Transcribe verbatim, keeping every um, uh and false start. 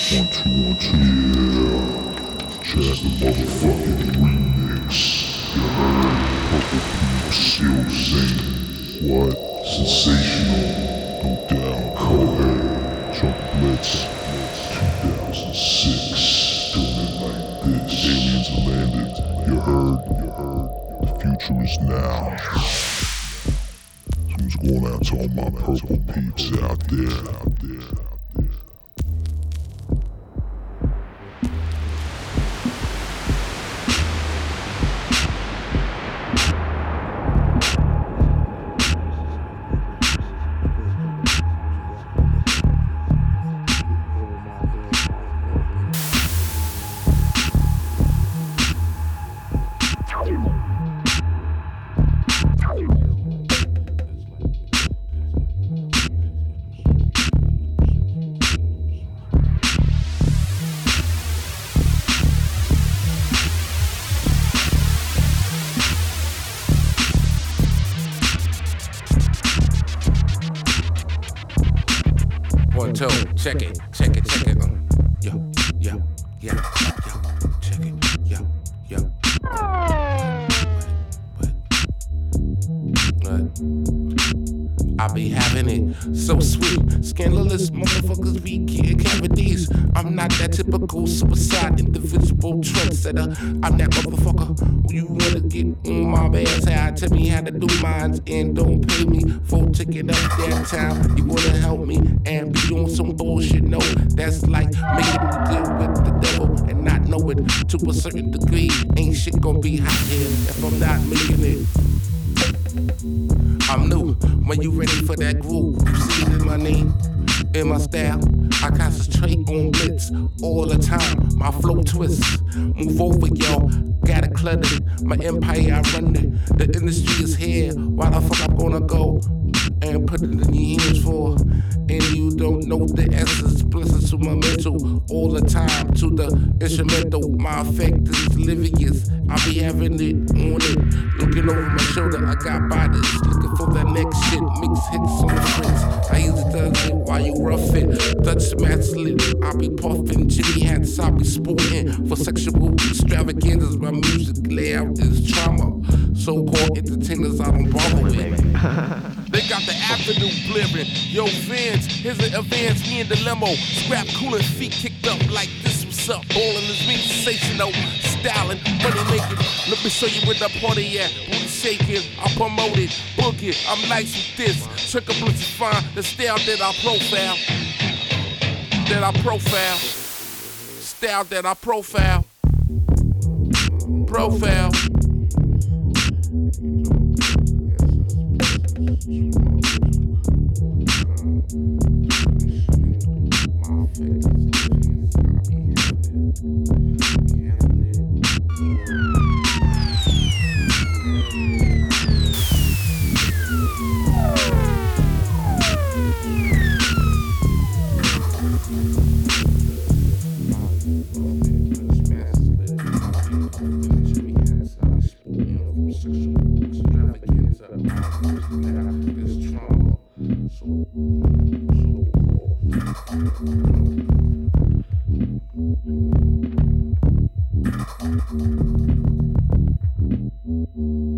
One, two, one, two, yeah. Check the motherfucking remix. You heard? Purple People, Seal Zane. What? Sensational. No doubt. Cold. Chuck Blitz. two thousand six. Doing it like this. Aliens have landed. You heard? You heard? The future is now. So what's going out to all my purple peeps out there? Out there. One, two, check it, check it, check it. Uh, yo, yo, yo, yo, check it, yo, yo. What? What? I be having it so sweet. Scandalous motherfuckers be getting cavities. I'm not that typical suicide, indivisible trendsetter. I'm that motherfucker who you wanna get on my bad side. Tell me how to do mines and don't pay me for taking up that time. You wanna help me and be doing some bullshit? No, that's like making me deal with the devil and not know it to a certain degree. Ain't shit gonna be hot here if I'm not making it. I'm new when you ready for that groove. You see it in my name, in my style. I concentrate on blitz all the time. My flow twists, move over, y'all. Got it cluttered, my empire I run it. The industry is here. Why the fuck I'm gonna go and put it in your hands for? And you don't know the essence. Blessings to my mental all the time. To the instrumental, my effect is oblivious. I be having it on it, looking over my shoulder. I got bodies looking for that next shit. Mix hits on the fritz. I use it does it while you rough it. Touch masculine, I be puffing. Jimmy hats, I be sporting. For sexual extravaganzas, my music layout is trauma. So-called entertainers, I don't bother with. They got the afternoon blaring. Yo, Vince, here's an advance, me in the limo. Scrap cooler, feet kicked up like this. What's up? Ballin' is me, sensational. Styling, money making. Let me show you where the party at. Booty shaking, I promote it. Book it, I'm nice with this. Trick of blitz is fine. The style that I profile. That I profile. Style that I profile. Profile. So, so, so.